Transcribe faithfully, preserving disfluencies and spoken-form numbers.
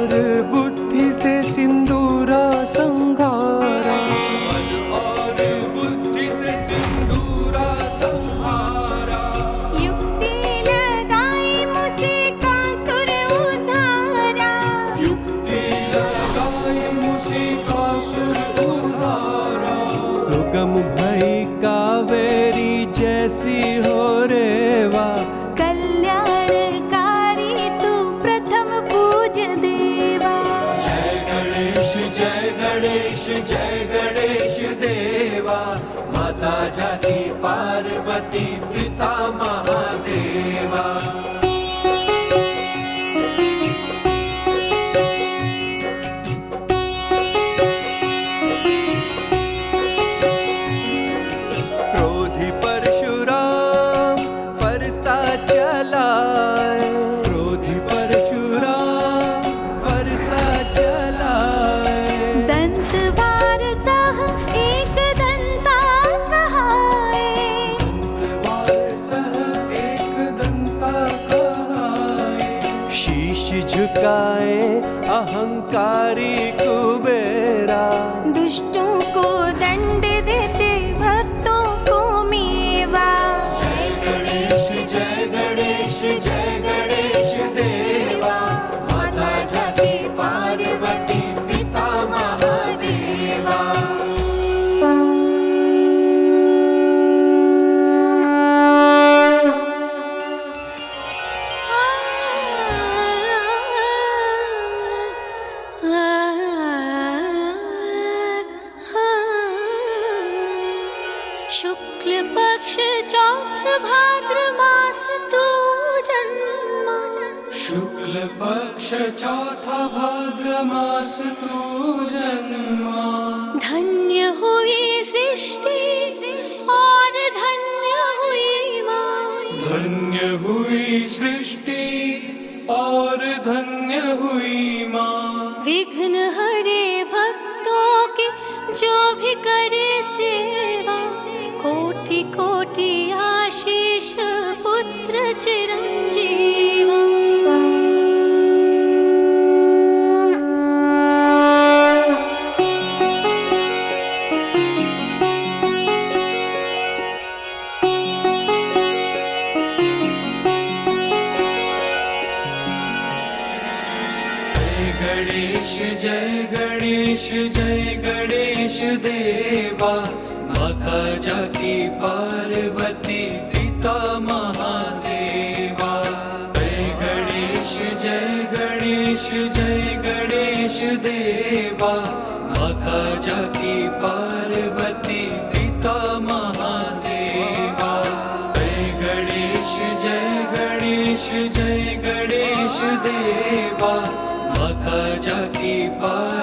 और बुद्धि से सिंदूरा संघारा, बल और बुद्धि से सिंदूरा संहारा। युक्ति लगाई मूषिकासुर उद्धारा, युक्ति लगाई मूषिकासुर उद्धारा। सुगम भई कावेरी जैसी हो रेवा, कल्याणकारी तू प्रथम पूज्य देवा। जय गणेश जय गणेश जय गणेश देवा, माता जाति पार्वती पिता महादेवा। क्रोधी परशुराम फरसा चलाए, क्रोधी परशुराम फरसा चलाए। दंत वारसः एक दंता कहाए, वारसः एक दंता कहाए। शीश झुकाए अहंकारी कुबेरा, दुष्टों को दंड देते भक्तों को मेवा। जय गणेश जय गणेश जय गणेश देवा, माता जाति पार्वती पिता महादेवा। शुक्ल पक्ष चौथ भाद्र मास तू जन्मा, शुक्ल पक्ष चौथा भाद्र मास तू जन्मा। धन्य हुई सृष्टि और धन्य हुई माँ। धन्य हुई सृष्टि और धन्य हुई माँ। विघ्न हरे भक्तों के जो भी करे सेवा, कोटि कोटि आशीष पुत्र चिरंजीवा। गणेश जय गणेश जय गणेश देवा, माता जाति पार्वती पिता महादेवा। जय गणेश जय गणेश जय गणेश देवा, माता जाति पार्वती पिता महादेवा। जय गणेश जय गणेश जय गणेश देवा, माता जाति पार्वती